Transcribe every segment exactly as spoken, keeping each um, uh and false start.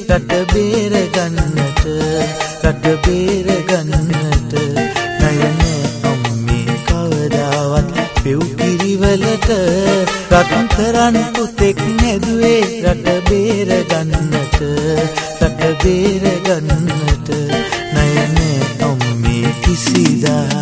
රට බේර ගන්නට රට බේර ගන්නට නයනේ අම්මේ කවදාවත් පෙව් කිරිවලට රත්තරන් පුතෙක් නැදුවේ රට බේර ගන්නට රට බේර ගන්නට නයනේ අම්මේ කිසිදා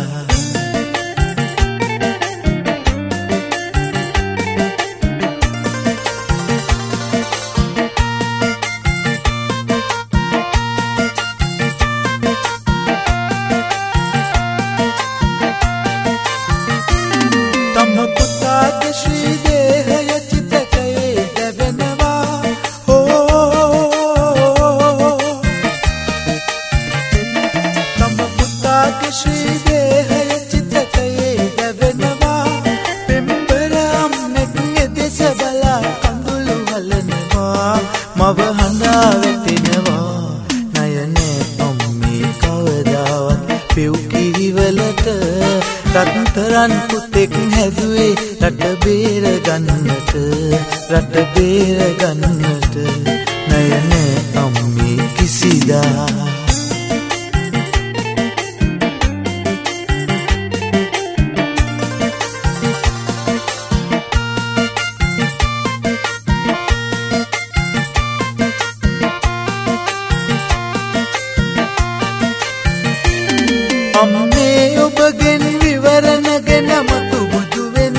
මව හඬා වැටෙනවා නයනේ අම්මේ කවදාවත් පෙව් කිරිවලට රත්තරන් පුතෙක් හැදුවේ රට බේර ගන්නට රට බේර ගන්නට නයනේ අම්මේ කිසිදා අම්මේ ඔබගෙන් විවරණ ගෙන මතු බුදු වෙන්න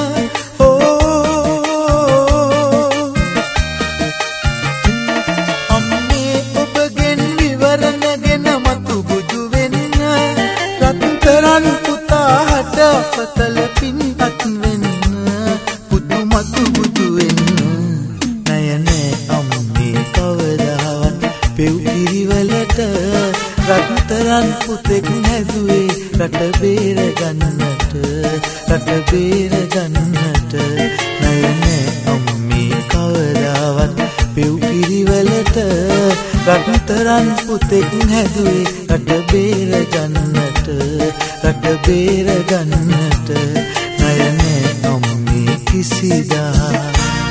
අම්මේ ඔබගෙන් විවරණ ගෙන මතු බුදු වෙන්න රත්තරන් පුතා හට අපතල පින්පත් වෙන්න පුතු මතු බුදු වෙන්න නයනේ අම්මේ කවදාවත් පෙව් කිරිවලට රත්තරන් පුතෙක් හැදුවේ රට බේර ගන්නට රට බේර ගන්නට නයනේ අම්මේ කවදාවත් පෙව් කිරිවලට රත්තරන් පුතෙක් හැදුවේ රට බේර ගන්නට රට බේර ගන්නට නයනේ අම්මේ කිසිදා